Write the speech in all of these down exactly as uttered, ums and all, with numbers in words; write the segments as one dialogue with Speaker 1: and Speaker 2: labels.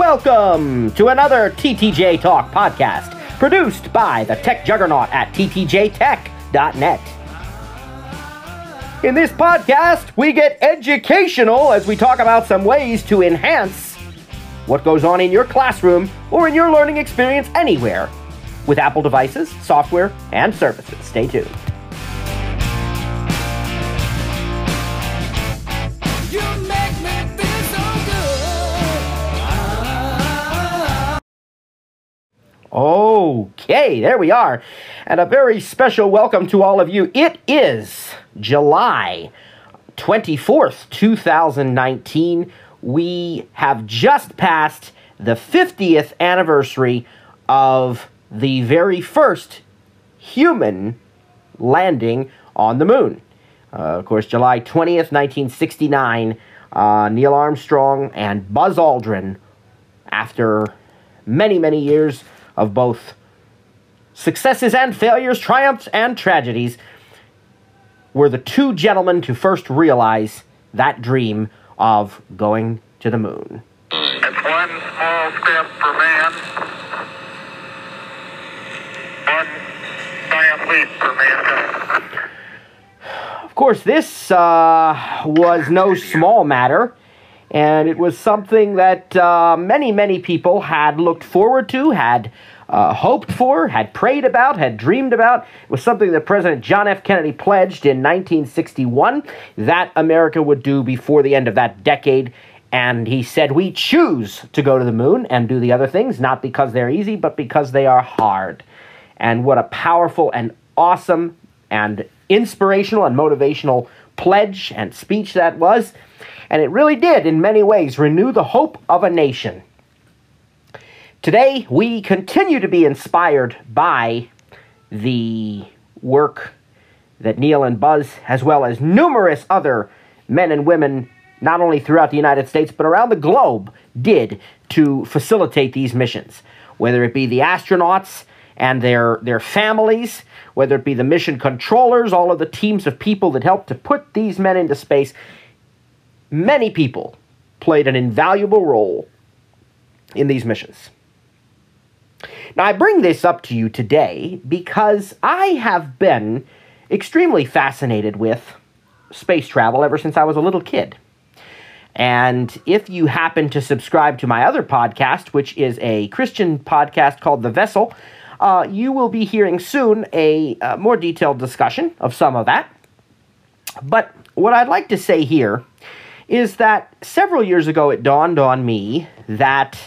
Speaker 1: Welcome to another T T J Talk podcast, produced by the tech juggernaut at T T J tech dot net. In this podcast, we get educational as we talk about some ways to enhance what goes on in your classroom or in your learning experience anywhere with Apple devices, software, and services. Stay tuned.
Speaker 2: You make me feel so good.
Speaker 1: Okay, there we are. And a very special welcome to all of you. It is July twenty-fourth, two thousand nineteen. We have just passed the fiftieth anniversary of the very first human landing on the moon. Uh, of course, July twentieth, nineteen sixty-nine, uh, Neil Armstrong and Buzz Aldrin, after many, many years of both successes and failures, triumphs and tragedies, were the two gentlemen to first realize that dream of going to the moon.
Speaker 3: It's one small step for man, one giant leap for mankind.
Speaker 1: Of course, this uh, was no small matter, and it was something that uh, many, many people had looked forward to, had uh, hoped for, had prayed about, had dreamed about. It was something that President John F. Kennedy pledged in nineteen sixty-one that America would do before the end of that decade. And he said, we choose to go to the moon and do the other things, not because they're easy, but because they are hard. And what a powerful and awesome and inspirational and motivational pledge and speech that was. And it really did, in many ways, renew the hope of a nation. Today, we continue to be inspired by the work that Neil and Buzz, as well as numerous other men and women, not only throughout the United States, but around the globe, did to facilitate these missions. Whether it be the astronauts and their, their families, whether it be the mission controllers, all of the teams of people that helped to put these men into space, many people played an invaluable role in these missions. Now, I bring this up to you today because I have been extremely fascinated with space travel ever since I was a little kid. And if you happen to subscribe to my other podcast, which is a Christian podcast called The Vessel, uh, you will be hearing soon a uh, more detailed discussion of some of that. But what I'd like to say here is that several years ago it dawned on me that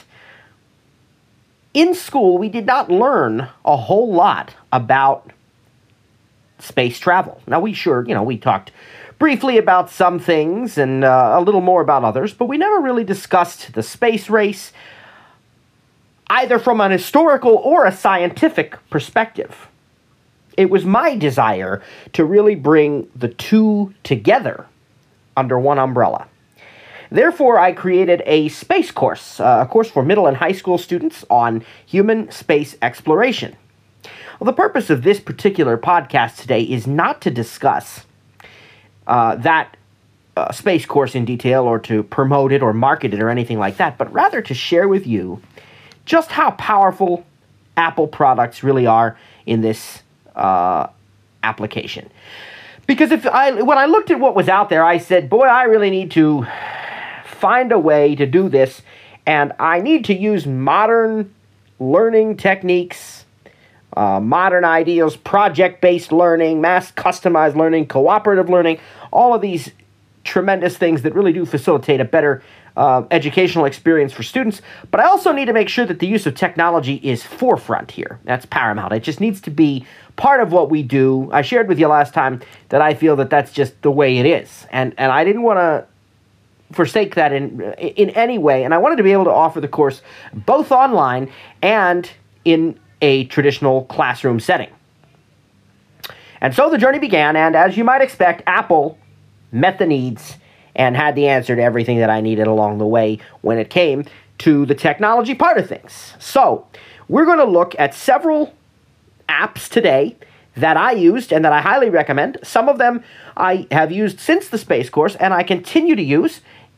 Speaker 1: in school we did not learn a whole lot about space travel. Now, we sure, you know, we talked briefly about some things and uh, a little more about others, but we never really discussed the space race, either from an historical or a scientific perspective. It was my desire to really bring the two together under one umbrella. Therefore, I created a space course, uh, a course for middle and high school students on human space exploration. Well, the purpose of this particular podcast today is not to discuss uh, that uh, space course in detail or to promote it or market it or anything like that, but rather to share with you just how powerful Apple products really are in this uh, application. Because if I, when I looked at what was out there, I said, boy, I really need to find a way to do this, and I need to use modern learning techniques, uh, modern ideas, project-based learning, mass customized learning, cooperative learning, all of these tremendous things that really do facilitate a better uh, educational experience for students. But I also need to make sure that the use of technology is forefront here. That's paramount. It just needs to be part of what we do. I shared with you last time that I feel that that's just the way it is. And, and I didn't want to forsake that in in any way, and I wanted to be able to offer the course both online and in a traditional classroom setting. And so the journey began, and as you might expect, Apple met the needs and had the answer to everything that I needed along the way when it came to the technology part of things. So we're going to look at several apps today that I used and that I highly recommend. Some of them I have used since the space course, and I continue to use.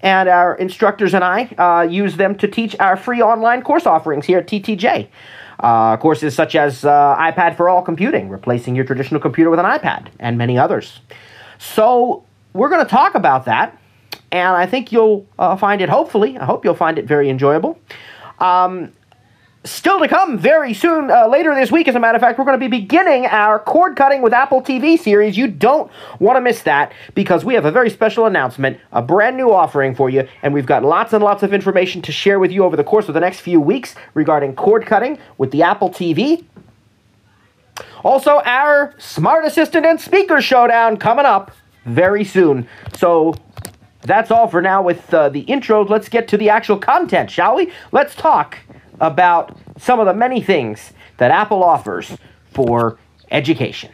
Speaker 1: and our instructors and I uh, use them to teach our free online course offerings here at T T J. Uh, courses such as uh, iPad for All Computing, replacing your traditional computer with an iPad, and many others. So we're going to talk about that, and I think you'll uh, find it, hopefully, I hope you'll find it very enjoyable. Um, Still to come very soon, uh, later this week, as a matter of fact, we're going to be beginning our Cord Cutting with Apple T V series. You don't want to miss that, because we have a very special announcement, a brand new offering for you, and we've got lots and lots of information to share with you over the course of the next few weeks regarding cord cutting with the Apple T V. Also, our Smart Assistant and Speaker Showdown coming up very soon. So that's all for now with uh, the intro. Let's get to the actual content, shall we? Let's talk about some of the many things that Apple offers for education.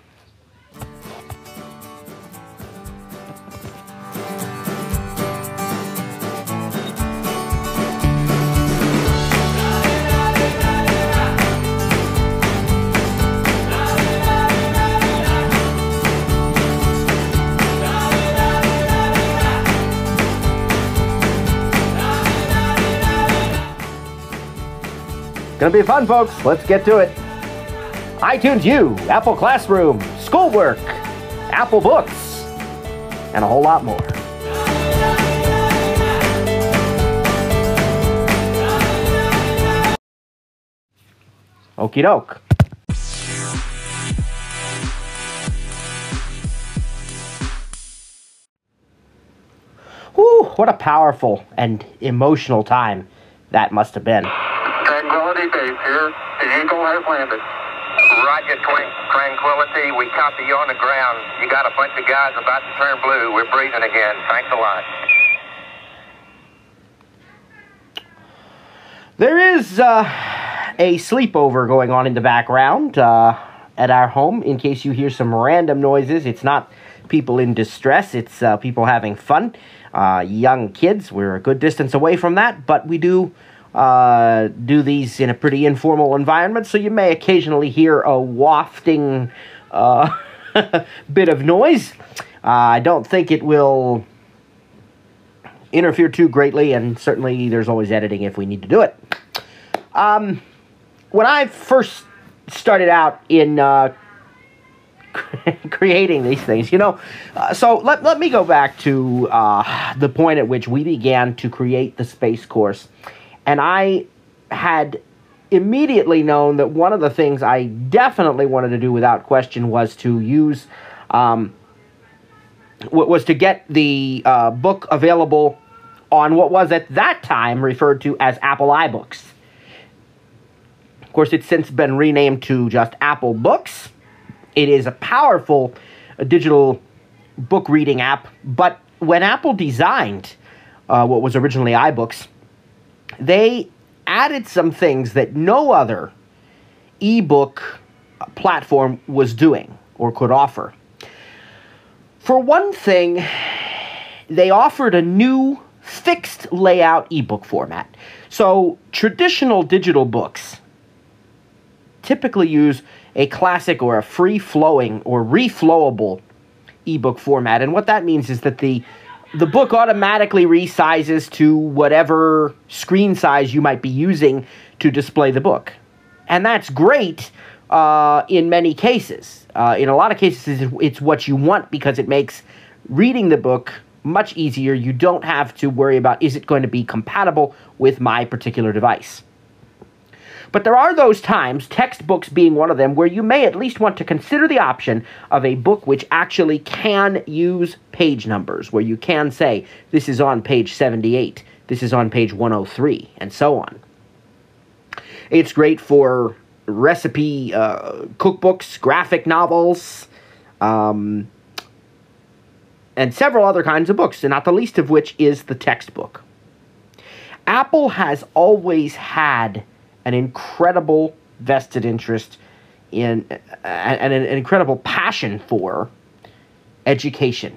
Speaker 1: Gonna be fun, folks. Let's get to it. iTunes U, Apple Classroom, Schoolwork, Apple Books, and a whole lot more. Okie doke. Whew, what a powerful and emotional time that must have been.
Speaker 3: Tranquility Base here. The Eagle has landed.
Speaker 4: Roger, Twin. Tranquility. We copy you on the ground. You got a bunch of guys about to turn blue. We're breathing again. Thanks a lot.
Speaker 1: There is uh, a sleepover going on in the background uh, at our home. In case you hear some random noises, it's not people in distress. It's uh, people having fun. Uh, young kids. We're a good distance away from that, but we do uh, do these in a pretty informal environment, so you may occasionally hear a wafting uh, bit of noise. Uh, I don't think it will interfere too greatly, and certainly there's always editing if we need to do it. Um, when I first started out in uh, creating these things, you know, uh, so let, let me go back to uh, the point at which we began to create the Space Course, and I had immediately known that one of the things I definitely wanted to do without question was to use, um, was to get the uh, book available on what was at that time referred to as Apple iBooks. Of course, it's since been renamed to just Apple Books. It is a powerful uh, digital book reading app, but when Apple designed uh, what was originally iBooks, they added some things that no other ebook platform was doing or could offer. For one thing, they offered a new fixed layout ebook format. So traditional digital books typically use a classic or a free-flowing or reflowable ebook format. And what that means is that the the book automatically resizes to whatever screen size you might be using to display the book. And that's great uh, in many cases. Uh, in a lot of cases, it's what you want because it makes reading the book much easier. You don't have to worry about, is it going to be compatible with my particular device? But there are those times, textbooks being one of them, where you may at least want to consider the option of a book which actually can use page numbers, where you can say, this is on page seventy-eight, this is on page one oh three, and so on. It's great for recipe uh, cookbooks, graphic novels, um, and several other kinds of books, and not the least of which is the textbook. Apple has always had an incredible vested interest in uh, and an, an incredible passion for education.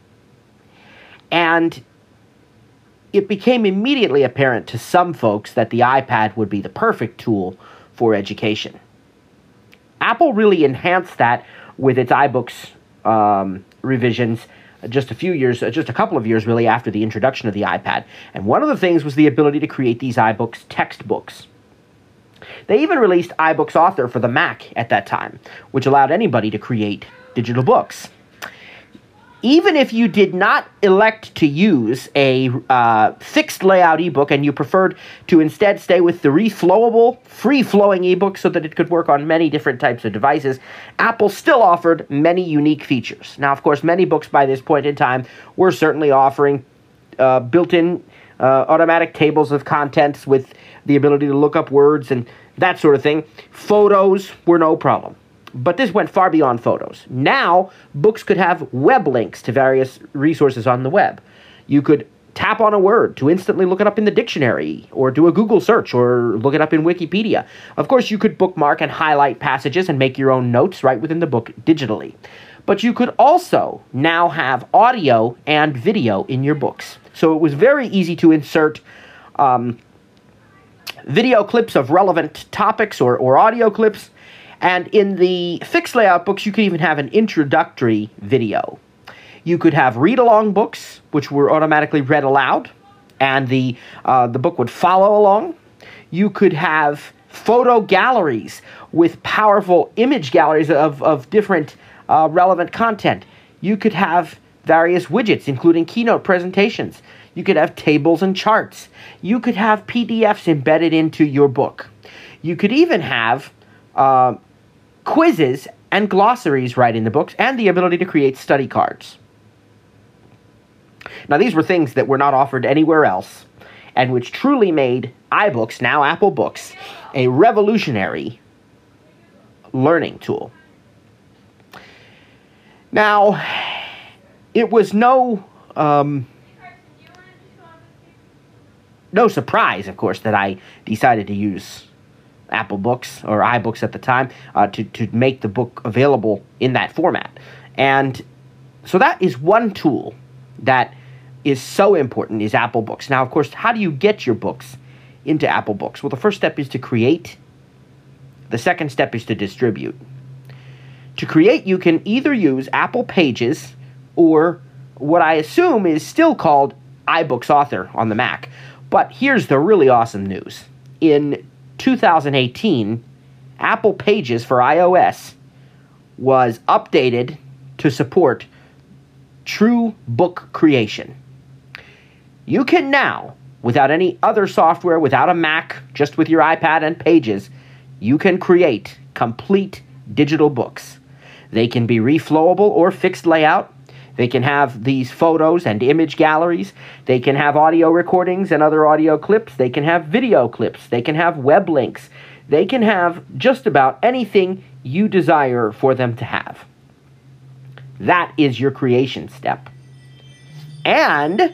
Speaker 1: And it became immediately apparent to some folks that the iPad would be the perfect tool for education. Apple really enhanced that with its iBooks um, revisions just a few years, uh, just a couple of years really after the introduction of the iPad. And one of the things was the ability to create these iBooks textbooks. They even released iBooks Author for the Mac at that time, which allowed anybody to create digital books. Even if you did not elect to use a uh, fixed layout ebook and you preferred to instead stay with the reflowable, free-flowing ebook so that it could work on many different types of devices, Apple still offered many unique features. Now, of course, many books by this point in time were certainly offering uh, built-in uh, automatic tables of contents with the ability to look up words and that sort of thing. Photos were no problem. But this went far beyond photos. Now, books could have web links to various resources on the web. You could tap on a word to instantly look it up in the dictionary, or do a Google search, or look it up in Wikipedia. Of course, you could bookmark and highlight passages and make your own notes right within the book digitally. But you could also now have audio and video in your books. So it was very easy to insert um, video clips of relevant topics or, or audio clips. And in the fixed layout books, you could even have an introductory video. You could have read-along books, which were automatically read aloud, and the, uh, the book would follow along. You could have photo galleries with powerful image galleries of, of different uh, relevant content. You could have various widgets, including keynote presentations. You could have tables and charts. You could have P D Fs embedded into your book. You could even have Uh, quizzes and glossaries right in the books, and the ability to create study cards. Now, these were things that were not offered anywhere else, and which truly made iBooks, now Apple Books, a revolutionary learning tool. Now, it was no, um, no surprise, of course, that I decided to use Apple Books, or iBooks at the time, uh, to, to make the book available in that format. And so that is one tool that is so important, is Apple Books. Now, of course, how do you get your books into Apple Books? Well, the first step is to create. The second step is to distribute. To create, you can either use Apple Pages or what I assume is still called iBooks Author on the Mac. But here's the really awesome news. In two thousand eighteen, Apple Pages for iOS was updated to support true book creation. You can now, without any other software, without a Mac, just with your iPad and Pages, you can create complete digital books. They can be reflowable or fixed layout. They can have these photos and image galleries. They can have audio recordings and other audio clips. They can have video clips. They can have web links. They can have just about anything you desire for them to have. That is your creation step. And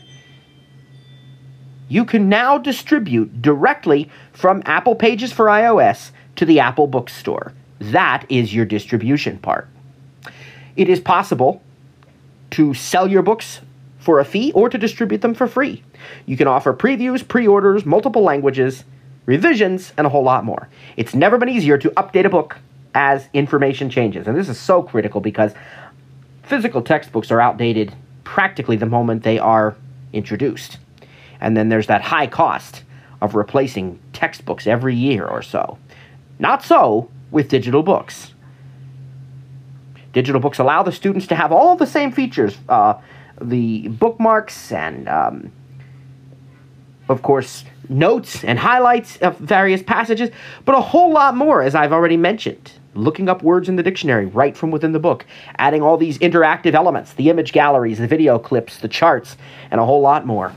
Speaker 1: you can now distribute directly from Apple Pages for iOS to the Apple Bookstore. That is your distribution part. It is possible to sell your books for a fee or to distribute them for free. You can offer previews, pre-orders, multiple languages, revisions, and a whole lot more. It's never been easier to update a book as information changes. And this is so critical because physical textbooks are outdated practically the moment they are introduced. And then there's that high cost of replacing textbooks every year or so. Not so with digital books. Digital books allow the students to have all the same features, uh, the bookmarks and, um, of course, notes and highlights of various passages, but a whole lot more, as I've already mentioned. Looking up words in the dictionary right from within the book, adding all these interactive elements, the image galleries, the video clips, the charts, and a whole lot more.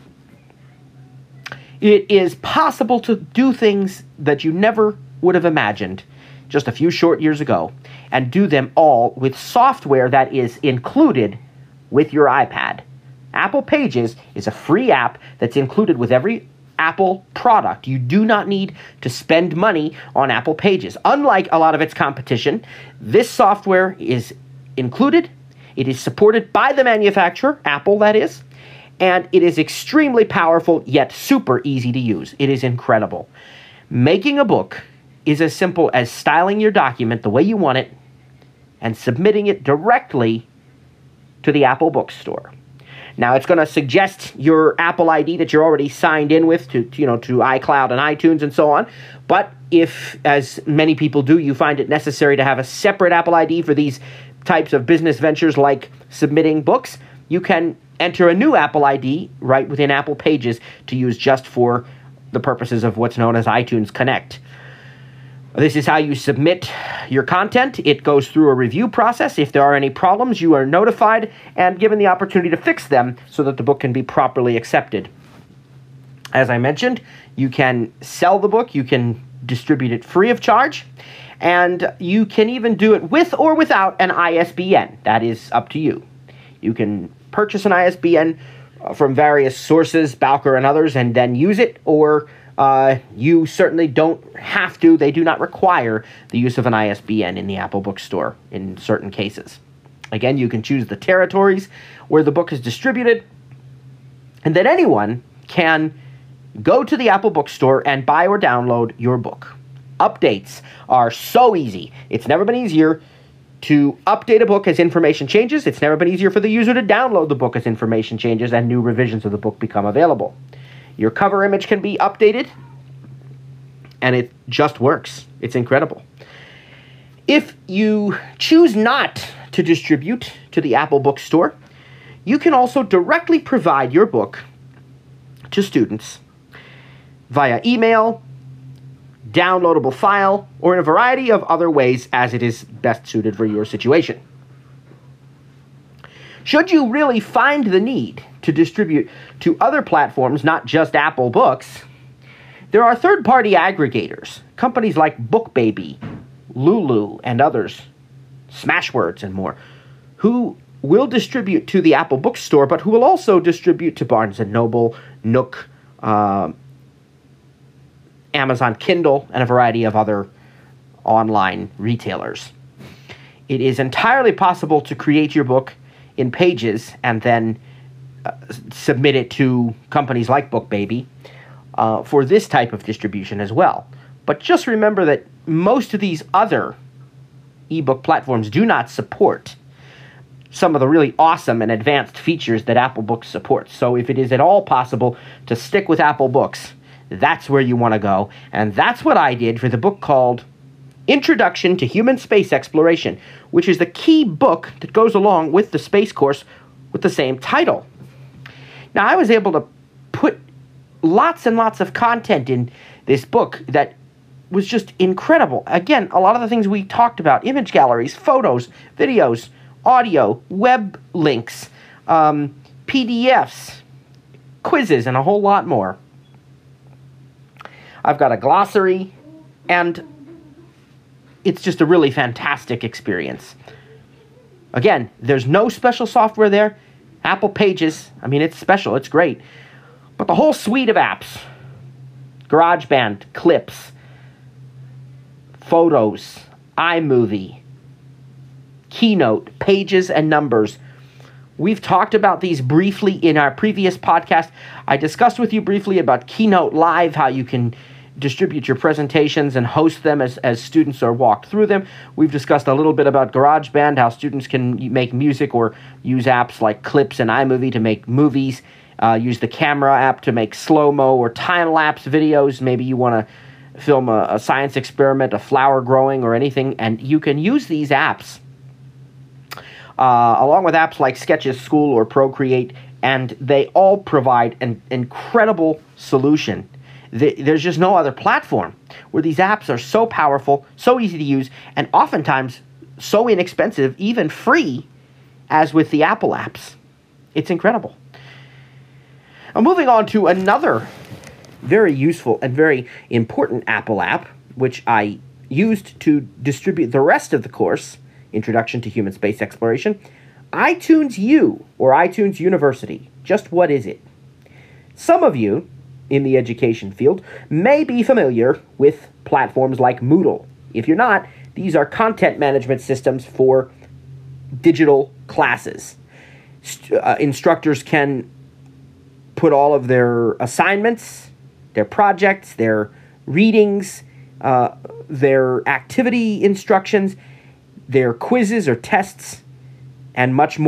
Speaker 1: It is possible to do things that you never would have imagined just a few short years ago, and do them all with software that is included with your iPad. Apple Pages is a free app that's included with every Apple product. You do not need to spend money on Apple Pages. Unlike a lot of its competition, this software is included. It is supported by the manufacturer, Apple that is, and it is extremely powerful yet super easy to use. It is incredible. Making a book is as simple as styling your document the way you want it and submitting it directly to the Apple Bookstore. Now, it's going to suggest your Apple I D that you're already signed in with to, you know, to iCloud and iTunes and so on. But if, as many people do, you find it necessary to have a separate Apple I D for these types of business ventures like submitting books, you can enter a new Apple I D right within Apple Pages to use just for the purposes of what's known as iTunes Connect. This is how you submit your content. It goes through a review process. If there are any problems, you are notified and given the opportunity to fix them so that the book can be properly accepted. As I mentioned, you can sell the book, you can distribute it free of charge, and you can even do it with or without an I S B N. That is up to you. You can purchase an I S B N from various sources, Bowker and others, and then use it, or uh, you certainly don't have to. They do not require the use of an I S B N in the Apple Bookstore in certain cases. Again, you can choose the territories where the book is distributed, and then anyone can go to the Apple Bookstore and buy or download your book. Updates are so easy. It's never been easier to update a book as information changes. It's never been easier for the user to download the book as information changes and new revisions of the book become available. Your cover image can be updated, and it just works. It's incredible. If you choose not to distribute to the Apple Bookstore, you can also directly provide your book to students via email, downloadable file, or in a variety of other ways as it is best suited for your situation. Should you really find the need to distribute to other platforms, not just Apple Books, there are third-party aggregators, companies like BookBaby, Lulu, and others, Smashwords and more, who will distribute to the Apple Bookstore, but who will also distribute to Barnes and Noble, Nook, uh, Amazon Kindle, and a variety of other online retailers. It is entirely possible to create your book in Pages and then uh, submit it to companies like BookBaby uh, for this type of distribution as well. But just remember that most of these other ebook platforms do not support some of the really awesome and advanced features that Apple Books supports. So if it is at all possible to stick with Apple Books, that's where you want to go. And that's what I did for the book called Introduction to Human Space Exploration, which is the key book that goes along with the space course with the same title. Now, I was able to put lots and lots of content in this book that was just incredible. Again, a lot of the things we talked about, image galleries, photos, videos, audio, web links, um, P D Fs, quizzes, and a whole lot more. I've got a glossary, and it's just a really fantastic experience. Again, there's no special software there. Apple Pages, I mean, it's special, it's great. But the whole suite of apps, GarageBand, Clips, Photos, iMovie, Keynote, Pages, and Numbers. We've talked about these briefly in our previous podcast. I discussed with you briefly about Keynote Live, how you can distribute your presentations and host them as, as students are walked through them. We've discussed a little bit about GarageBand, how students can make music or use apps like Clips and iMovie to make movies, uh, use the camera app to make slow-mo or time-lapse videos. Maybe you want to film a, a science experiment, a flower growing or anything, and you can use these apps uh, along with apps like Sketches School or Procreate, and they all provide an incredible solution. There's just no other platform where these apps are so powerful, so easy to use, and oftentimes so inexpensive, even free, as with the Apple apps. It's incredible. Now, moving on to another very useful and very important Apple app, which I used to distribute the rest of the course, Introduction to Human Space Exploration, iTunes U, or iTunes University. Just what is it? Some of you in the education field may be familiar with platforms like Moodle. If you're not, these are content management systems for digital classes. St- uh, instructors can put all of their assignments, their projects, their readings, uh, their activity instructions, their quizzes or tests, and much more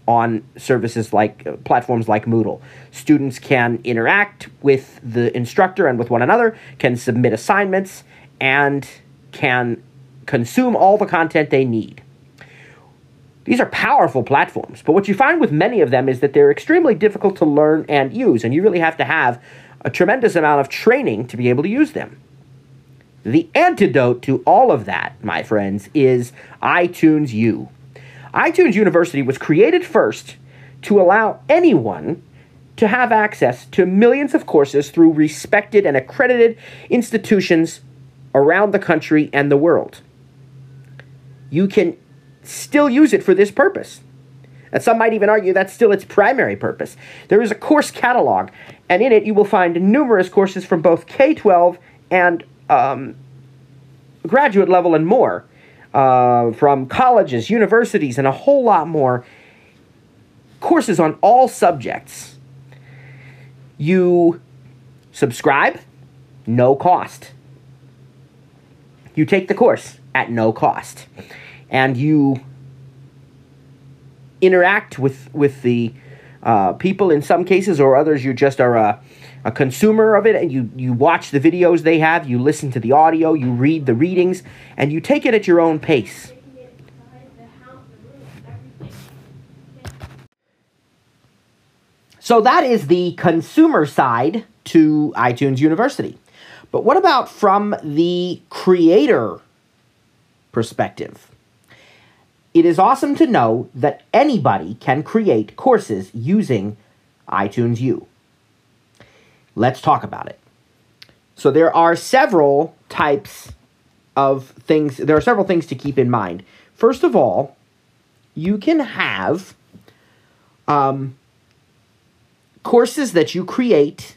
Speaker 1: on services like uh, platforms like Moodle. Students can interact with the instructor and with one another, can submit assignments, and can consume all the content they need. These are powerful platforms, but what you find with many of them is that they're extremely difficult to learn and use, and you really have to have a tremendous amount of training to be able to use them. The antidote to all of that, my friends, is iTunes U. iTunes University was created first to allow anyone to have access to millions of courses through respected and accredited institutions around the country and the world. You can still use it for this purpose. And some might even argue that's still its primary purpose. There is a course catalog, and in it you will find numerous courses from both K twelve and um, graduate level and more. Uh, from colleges, universities, and a whole lot more. Courses on all subjects. You subscribe, no cost. You take the course at no cost. And you interact with, with the uh, people in some cases, or others you just are a, a consumer of it, and you, you watch the videos they have, you listen to the audio, you read the readings, and you take it at your own pace. So that is the consumer side to iTunes University. But what about from the creator perspective? It is awesome to know that anybody can create courses using iTunes U. Let's talk about it. So there are several types of things. There are several things to keep in mind. First of all, you can have um, courses that you create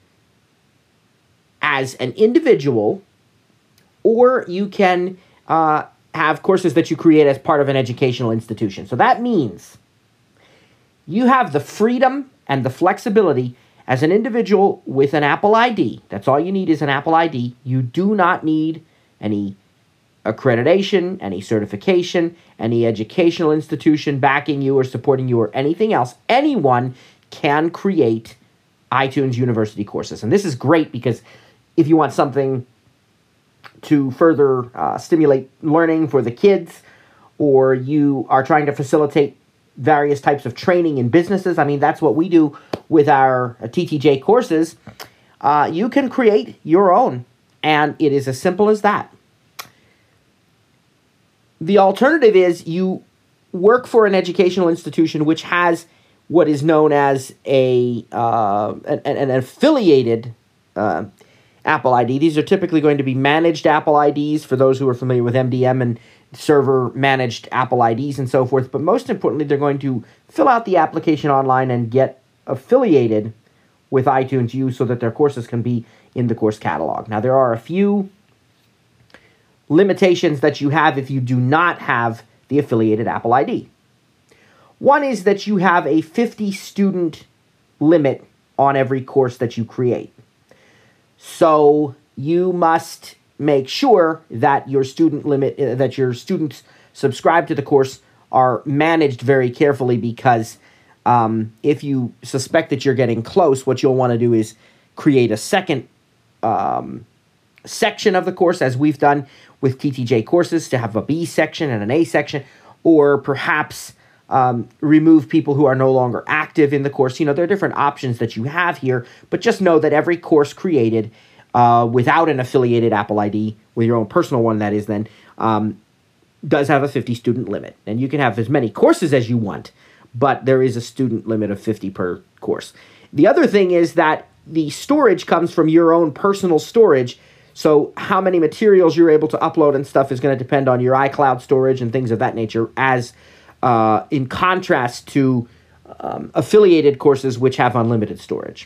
Speaker 1: as an individual, or you can uh, have courses that you create as part of an educational institution. So that means you have the freedom and the flexibility as an individual with an Apple I D. That's all you need is an Apple I D. You do not need any accreditation, any certification, any educational institution backing you or supporting you or anything else. Anyone can create iTunes University courses. And this is great because if you want something to further uh, stimulate learning for the kids, or you are trying to facilitate various types of training in businesses, I mean, that's what we do with our uh, T T J courses, uh, you can create your own, and it is as simple as that. The alternative is you work for an educational institution which has what is known as a uh, an, an affiliated uh, Apple I D. These are typically going to be managed Apple I Ds for those who are familiar with M D M and server-managed Apple I Ds and so forth. But most importantly, they're going to fill out the application online and get affiliated with iTunes U so that their courses can be in the course catalog. Now, there are a few limitations that you have if you do not have the affiliated Apple I D. One is that you have a fifty student limit on every course that you create. So you must make sure that your student limit, uh, that your students subscribe to the course are managed very carefully, because um, if you suspect that you're getting close, what you'll want to do is create a second um, section of the course, as we've done with T T J courses, to have a B section and an A section, or perhaps um, remove people who are no longer active in the course. You know, there are different options that you have here, but just know that every course created uh, without an affiliated Apple I D, with your own personal one, that is then, um, does have a fifty student limit. And you can have as many courses as you want, but there is a student limit of fifty per course. The other thing is that the storage comes from your own personal storage. So how many materials you're able to upload and stuff is going to depend on your iCloud storage and things of that nature, as uh, in contrast to um, affiliated courses which have unlimited storage.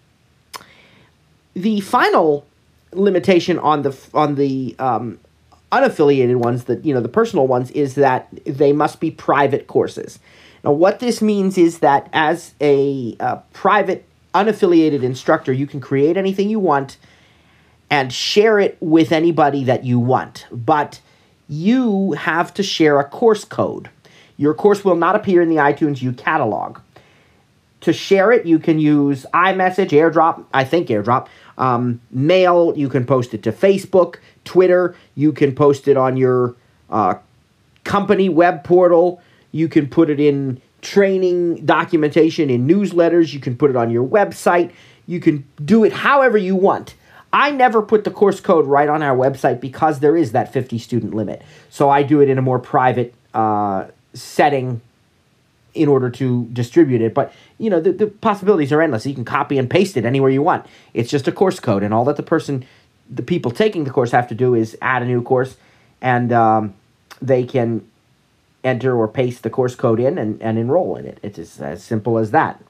Speaker 1: The final limitation on the on the um, unaffiliated ones, that you know, the personal ones, is that they must be private courses. Now, what this means is that as a uh, private unaffiliated instructor, you can create anything you want and share it with anybody that you want, but you have to share a course code. your course will not appear in the iTunes U catalog. To share it, you can use iMessage, AirDrop, I think AirDrop, um, Mail, you can post it to Facebook, Twitter, you can post it on your uh, company web portal, you can put it in training documentation in newsletters, you can put it on your website, you can do it however you want. I never put the course code right on our website because there is that fifty student limit. So I do it in a more private uh, setting in order to distribute it. But, you know, the, the possibilities are endless. You can copy and paste it anywhere you want. It's just a course code, and all that the person, the people taking the course have to do is add a new course, and um, they can enter or paste the course code in and, and enroll in it. It's as, as simple as that.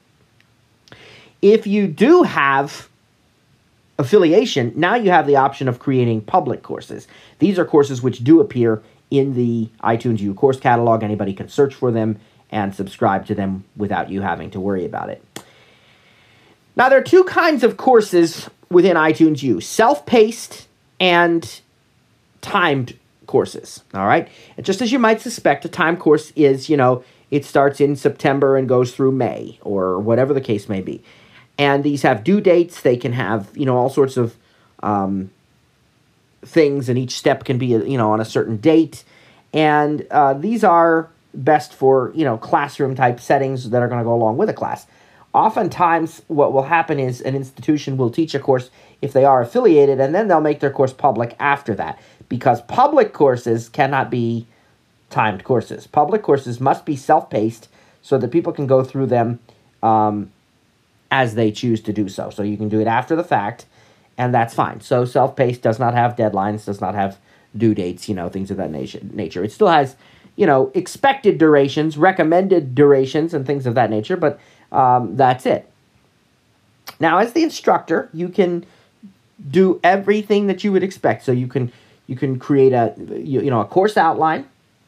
Speaker 1: If you do have affiliation, now you have the option of creating public courses. These are courses which do appear in the iTunes U course catalog. Anybody can search for them and subscribe to them without you having to worry about it. Now, there are two kinds of courses within iTunes U, self-paced and timed courses, all right? And just as you might suspect, a timed course is, you know, it starts in September and goes through May, or whatever the case may be. And these have due dates. They can have, you know, all sorts of um, things, and each step can be, you know, on a certain date. And uh, these are best for, you know, classroom type settings that are going to go along with a class. Oftentimes, what will happen is an institution will teach a course if they are affiliated, and then they'll make their course public after that, because public courses cannot be timed courses. Public courses must be self-paced so that people can go through them um, as they choose to do so. So you can do it after the fact, and that's fine. So self-paced does not have deadlines, does not have due dates, you know, things of that nature. It still has, you know, expected durations, recommended durations, and things of that nature, but um, that's it. Now, as the instructor, you can do everything that you would expect. So you can you can create a you, you know a course outline.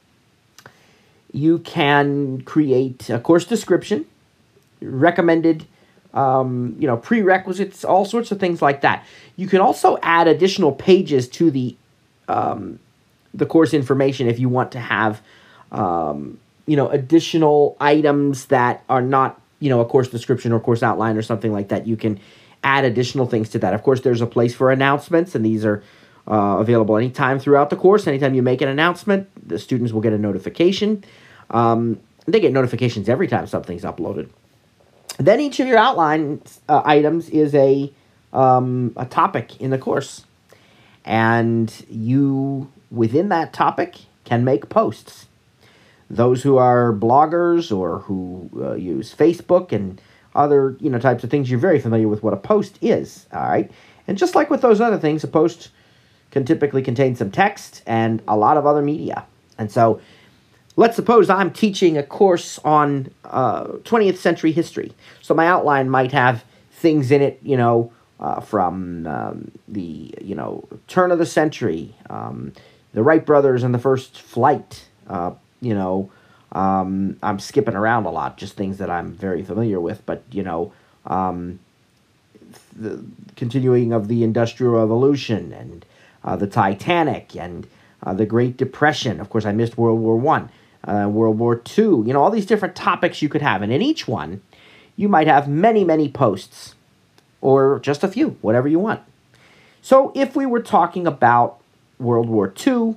Speaker 1: You can create a course description, recommended um, you know prerequisites, all sorts of things like that. You can also add additional pages to the um, the course information if you want to have um, you know additional items that are not you know a course description or course outline or something like that. You can add additional things to that. Of course, there's a place for announcements, and these are uh, available anytime throughout the course. Anytime you make an announcement, the students will get a notification. Um, they get notifications every time something's uploaded. Then each of your outline uh, items is a um, a topic in the course, and you within that topic can make posts. Those who are bloggers or who uh, use Facebook and other, you know, types of things, you're very familiar with what a post is, all right? And just like with those other things, a post can typically contain some text and a lot of other media. And so let's suppose I'm teaching a course on uh, twentieth century history. So my outline might have things in it, you know, uh, from um, the, you know, turn of the century, um, the Wright brothers and the first flight, uh, you know, Um, I'm skipping around a lot, just things that I'm very familiar with, but, you know, um, the continuing of the Industrial Revolution and uh, the Titanic and uh, the Great Depression. Of course, I missed World War One, uh, World War Two, you know, all these different topics you could have. And in each one, you might have many, many posts or just a few, whatever you want. So if we were talking about World War Two,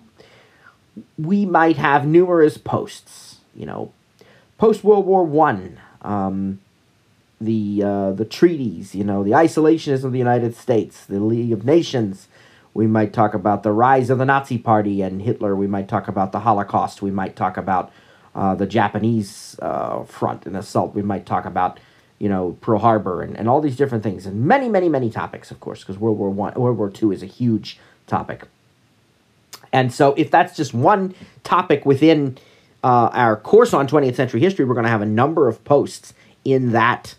Speaker 1: we might have numerous posts. You know, post-World War One, um, the uh, the treaties, you know, the isolationism of the United States, the League of Nations. We might talk about the rise of the Nazi Party and Hitler. We might talk about the Holocaust. We might talk about uh, the Japanese uh, front and assault. We might talk about, you know, Pearl Harbor and, and all these different things. And many, many, many topics, of course, because World War One, World War Two is a huge topic. And so if that's just one topic within Uh, our course on twentieth century history, we're going to have a number of posts in that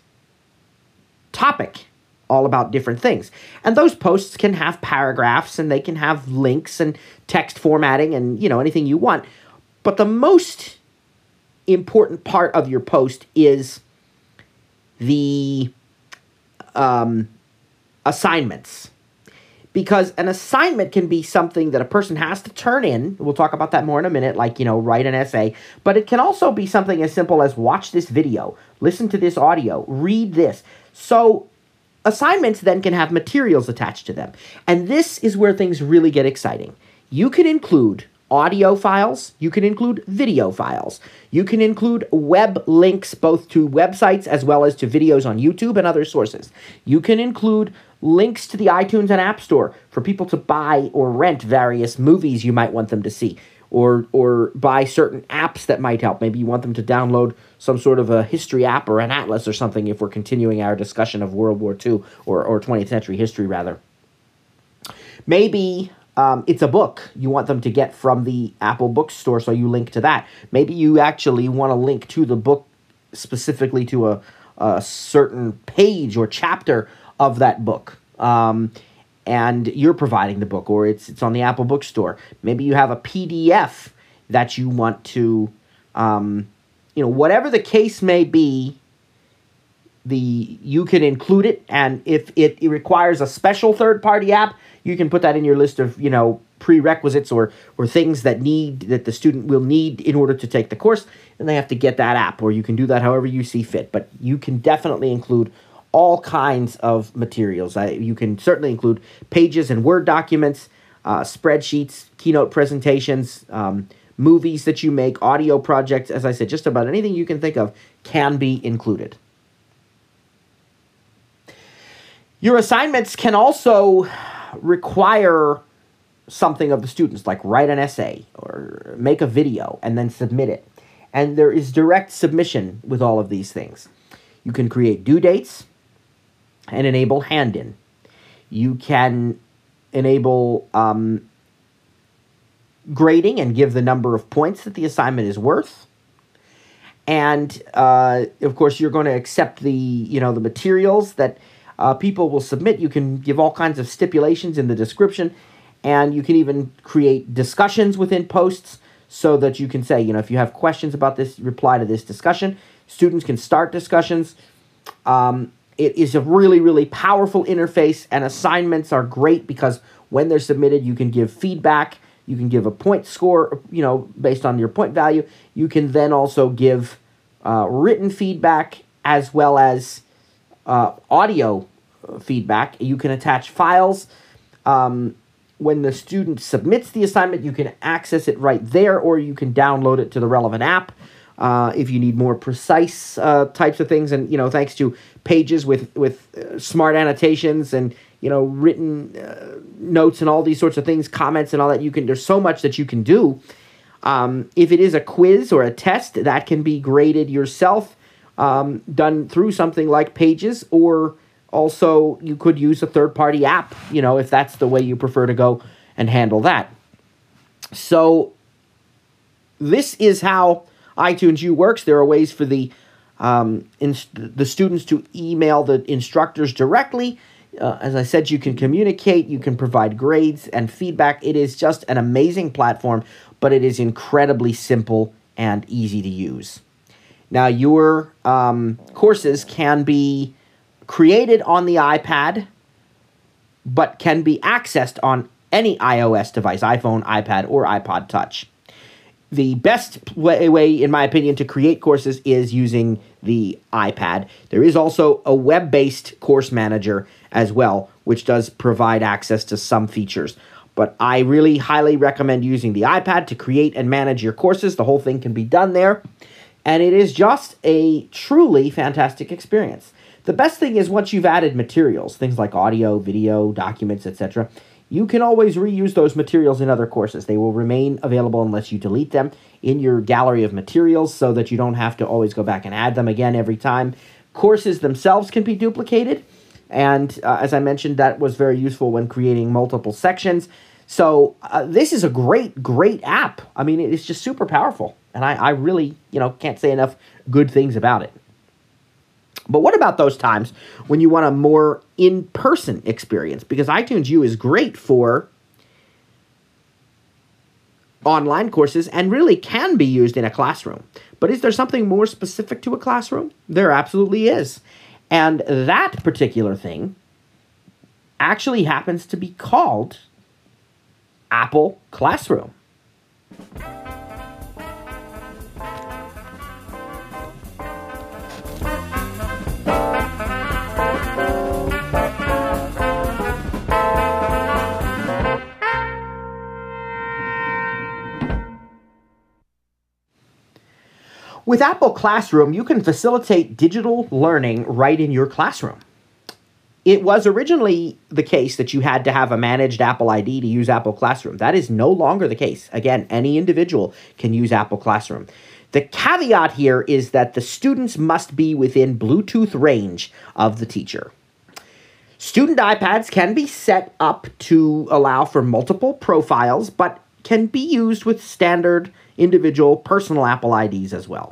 Speaker 1: topic, all about different things. And those posts can have paragraphs, and they can have links and text formatting and, you know, anything you want. But the most important part of your post is the um, assignments. because an assignment can be something that a person has to turn in. We'll talk about that more in a minute, like, you know, write an essay. But it can also be something as simple as watch this video, listen to this audio, read this. So assignments then can have materials attached to them. And this is where things really get exciting. You can include audio files, you can include video files, you can include web links both to websites as well as to videos on YouTube and other sources. You can include links to the iTunes and App Store for people to buy or rent various movies you might want them to see, or or buy certain apps that might help. Maybe you want them to download some sort of a history app or an atlas or something if we're continuing our discussion of World War Two or, or twentieth century history, rather. Maybe Um, it's a book you want them to get from the Apple bookstore, so you link to that. Maybe you actually want to link to the book specifically to a, a certain page or chapter of that book, um, and you're providing the book, or it's it's on the Apple bookstore. Maybe you have a P D F that you want to, um, you know, whatever the case may be, the you can include it, and if it, it requires a special third-party app, you can put that in your list of, you know, prerequisites or or things that need that the student will need in order to take the course, and they have to get that app, or you can do that however you see fit. But you can definitely include all kinds of materials. I, you can certainly include pages and Word documents, uh, spreadsheets, keynote presentations, um, movies that you make, audio projects. As I said, just about anything you can think of can be included. Your assignments can also require something of the students, like write an essay or make a video and then submit it. And there is direct submission with all of these things. You can create due dates and enable hand-in. You can enable um, grading and give the number of points that the assignment is worth. And, uh, of course, you're going to accept the, you know, the materials that Uh, people will submit. You can give all kinds of stipulations in the description, and you can even create discussions within posts so that you can say, you know, if you have questions about this, reply to this discussion. Students can start discussions. Um, it is a really, really powerful interface, and assignments are great because when they're submitted, you can give feedback. You can give a point score, you know, based on your point value. You can then also give uh, written feedback as well as Uh, audio feedback. You can attach files. Um, when the student submits the assignment, you can access it right there, or you can download it to the relevant app uh, if you need more precise uh, types of things. And, you know, thanks to Pages with, with uh, smart annotations and, you know, written uh, notes and all these sorts of things, comments and all that, you can, there's so much that you can do. Um, if it is a quiz or a test, that can be graded yourself. Um, done through something like Pages, or also you could use a third-party app, you know, if that's the way you prefer to go and handle that. So this is how iTunes U works. There are ways for the um, the students to email the instructors directly. Uh, as I said, you can communicate, you can provide grades and feedback. It is just an amazing platform, but it is incredibly simple and easy to use. Now, your um, courses can be created on the iPad, but can be accessed on any iOS device, iPhone, iPad, or iPod Touch. The best way, way, in my opinion, to create courses is using the iPad. There is also a web-based course manager as well, which does provide access to some features. But I really highly recommend using the iPad to create and manage your courses. The whole thing can be done there. And it is just a truly fantastic experience. The best thing is once you've added materials, things like audio, video, documents, et cetera, you can always reuse those materials in other courses. They will remain available unless you delete them in your gallery of materials so that you don't have to always go back and add them again every time. Courses themselves can be duplicated. And uh, as I mentioned, that was very useful when creating multiple sections. So uh, this is a great, great app. I mean, it's just super powerful. And I, I really, you know, can't say enough good things about it. But what about those times when you want a more in-person experience? Because iTunes U is great for online courses and really can be used in a classroom. But is there something more specific to a classroom? There absolutely is. And that particular thing actually happens to be called Apple Classroom. With Apple Classroom, you can facilitate digital learning right in your classroom. It was originally the case that you had to have a managed Apple I D to use Apple Classroom. That is no longer the case. Again, any individual can use Apple Classroom. The caveat here is that the students must be within Bluetooth range of the teacher. Student iPads can be set up to allow for multiple profiles, but can be used with standard individual personal Apple I Ds as well.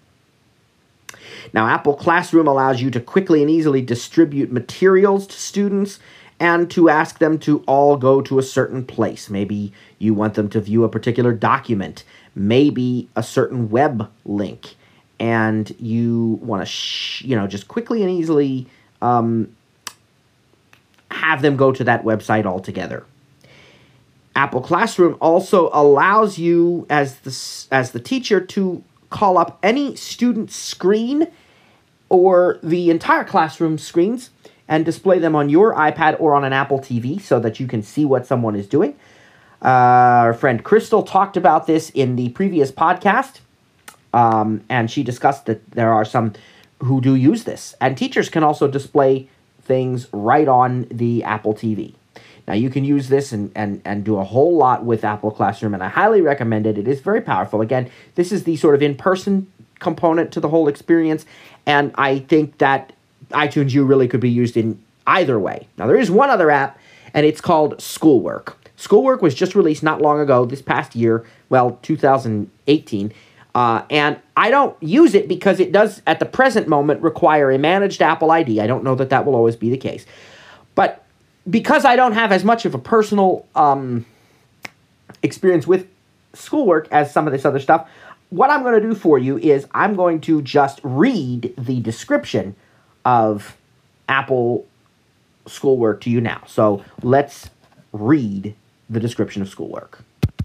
Speaker 1: Now, Apple Classroom allows you to quickly and easily distribute materials to students and to ask them to all go to a certain place. Maybe you want them to view a particular document, maybe a certain web link, and you want to, sh- you know, just quickly and easily um, have them go to that website altogether. Apple Classroom also allows you, as the, as the teacher, to call up any student screen or the entire classroom screens and display them on your iPad or on an Apple T V so that you can see what someone is doing. Uh, our friend Crystal talked about this in the previous podcast, um, and she discussed that there are some who do use this. And teachers can also display things right on the Apple T V. Now, you can use this and, and, and do a whole lot with Apple Classroom, and I highly recommend it. It is very powerful. Again, this is the sort of in-person component to the whole experience, and I think that iTunes U really could be used in either way. Now, there is one other app, and it's called Schoolwork. Schoolwork was just released not long ago, this past year, well, two thousand eighteen, uh, and I don't use it because it does, at the present moment, require a managed Apple I D. I don't know that that will always be the case. But because I don't have as much of a personal um, experience with Schoolwork as some of this other stuff, what I'm going to do for you is I'm going to just read the description of Apple Schoolwork to you now. So let's read the description of Schoolwork.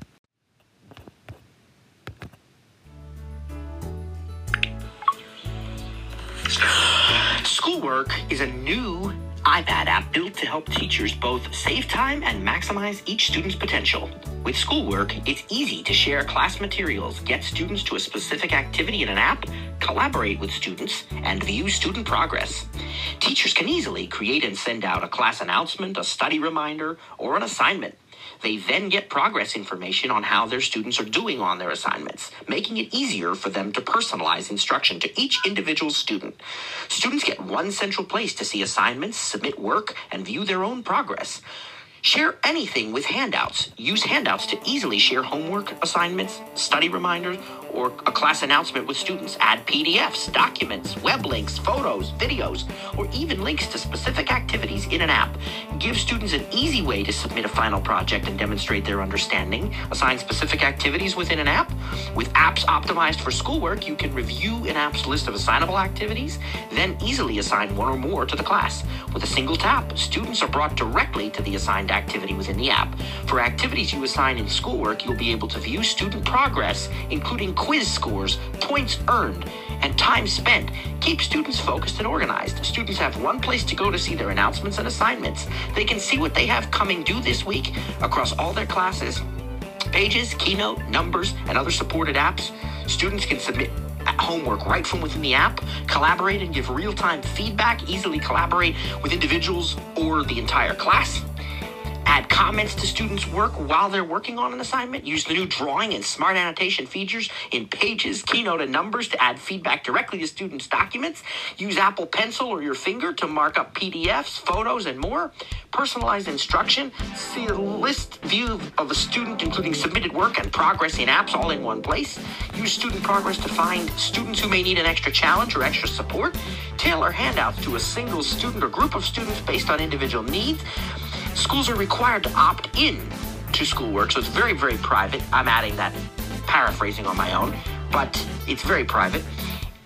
Speaker 5: Schoolwork is a new iPad app built to help teachers both save time and maximize each student's potential. With Schoolwork, it's easy to share class materials, get students to a specific activity in an app, collaborate with students, and view student progress. Teachers can easily create and send out a class announcement, a study reminder, or an assignment. They then get progress information on how their students are doing on their assignments, making it easier for them to personalize instruction to each individual student. Students get one central place to see assignments, submit work, and view their own progress. Share anything with handouts. Use handouts to easily share homework, assignments, study reminders, or a class announcement with students. Add P D Fs, documents, web links, photos, videos, or even links to specific activities in an app. Give students an easy way to submit a final project and demonstrate their understanding. Assign specific activities within an app. With apps optimized for Schoolwork, you can review an app's list of assignable activities, then easily assign one or more to the class. With a single tap, students are brought directly to the assigned activity within the app. For activities you assign in Schoolwork, you'll be able to view student progress, including quiz scores, points earned, and time spent. Keep students focused and organized. Students have one place to go to see their announcements and assignments. They can see what they have coming due this week across all their classes, Pages, Keynote, Numbers, and other supported apps. Students can submit homework right from within the app, collaborate and give real-time feedback, easily collaborate with individuals or the entire class. Add comments to students' work while they're working on an assignment. Use the new drawing and smart annotation features in Pages, Keynote, and Numbers to add feedback directly to students' documents. Use Apple Pencil or your finger to mark up P D Fs, photos, and more. Personalized instruction. See a list view of a student, including submitted work and progress in apps all in one place. Use student progress to find students who may need an extra challenge or extra support. Tailor handouts to a single student or group of students based on individual needs. Schools are required to opt in to Schoolwork, so it's very, very private. I'm adding that, paraphrasing on my own, but it's very private.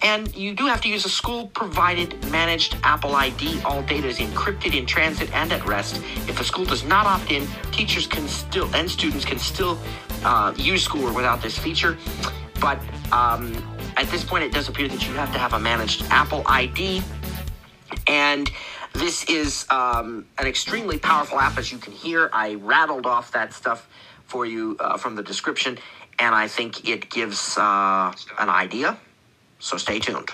Speaker 5: And you do have to use a school-provided managed Apple I D. All data is encrypted in transit and at rest. If a school does not opt in, teachers can still and students can still uh, use schoolwork without this feature. But um, at this point, it does appear that you have to have a managed Apple I D. And this is um, an extremely powerful app, as you can hear. I rattled off that stuff for you uh, from the description, and I think it gives uh, an idea. So stay tuned.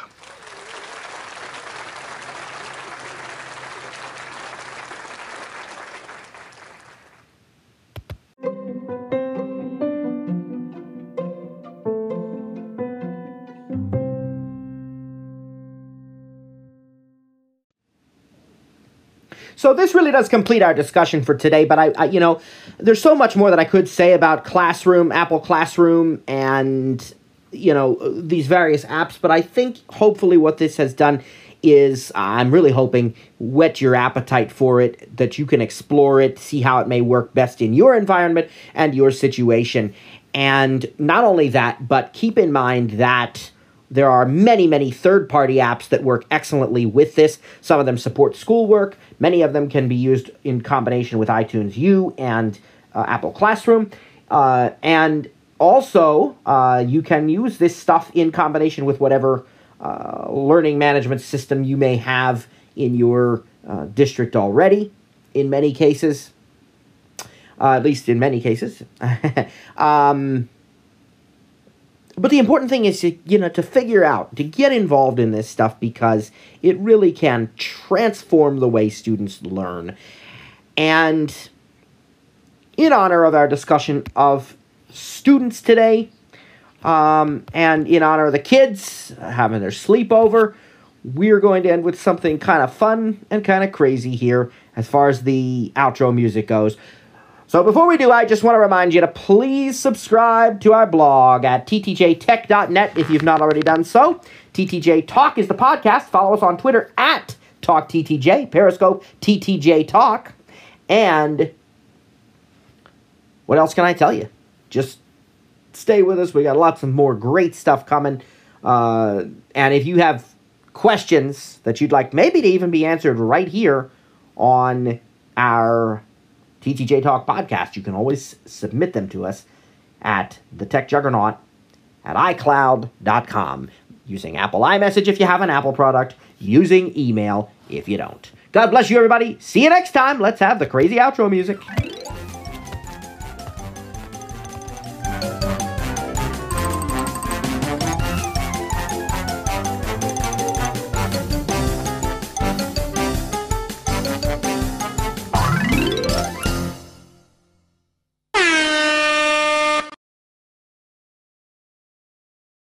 Speaker 1: So this really does complete our discussion for today, but I, I, you know, there's so much more that I could say about Classroom, Apple Classroom, and, you know, these various apps, but I think hopefully what this has done is, uh, I'm really hoping, whet your appetite for it, that you can explore it, see how it may work best in your environment and your situation. And not only that, but keep in mind that there are many, many third-party apps that work excellently with this. Some of them support schoolwork. Many of them can be used in combination with iTunes U and uh, Apple Classroom. Uh, and also, uh, you can use this stuff in combination with whatever uh, learning management system you may have in your uh, district already, in many cases. Uh, at least in many cases. um... But the important thing is, to, you know, to figure out, to get involved in this stuff, because it really can transform the way students learn. And in honor of our discussion of students today, um, and in honor of the kids having their sleepover, we're going to end with something kind of fun and kind of crazy here as far as the outro music goes. So before we do, I just want to remind you to please subscribe to our blog at t t j tech dot net if you've not already done so. T T J Talk is the podcast. Follow us on Twitter at Talk T T J, Periscope T T J Talk. And what else can I tell you? Just stay with us. We got lots of more great stuff coming. Uh, and if you have questions that you'd like maybe to even be answered right here on our T T J Talk podcast, you can always submit them to us at the Tech Juggernaut at i cloud dot com, using Apple iMessage if you have an Apple product, using email if you don't. God bless you, everybody. See you next time. Let's have the crazy outro music.